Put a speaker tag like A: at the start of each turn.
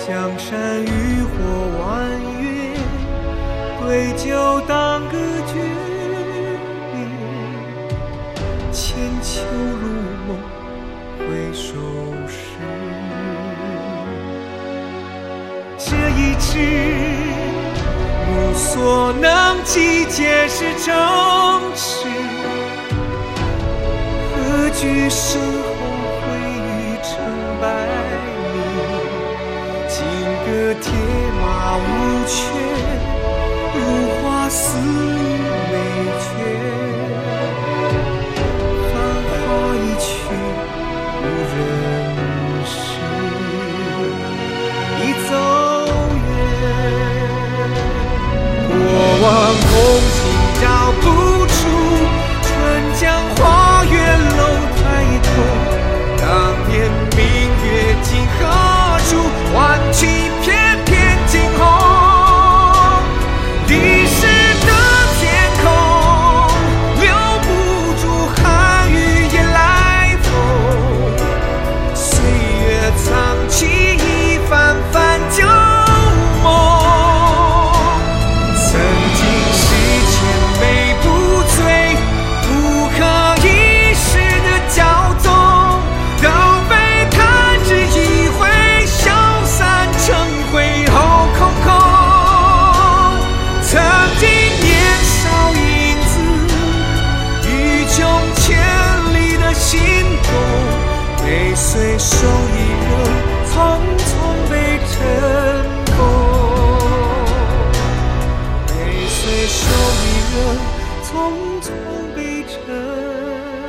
A: 江山渔火弯月，对酒当歌诀别。千秋如梦，回首时，这一支目所能及，皆是正事。何惧身后会与成败名？金戈铁马无缺，如花似玉美绝。繁华一去无人识，已走远。过往空情找不出，春江花月楼台头。当年明月今何处？万顷翩翩惊鸿。历史的天空留不住寒雨夜来风。岁月藏起一番番旧梦。曾经是千杯不醉，不可一世的骄纵，都被弹指一挥，消散成灰后空空。曾经年少英姿，欲穷千里的心动，被随手一扔，匆匆被尘封。被随手一扔，匆匆被尘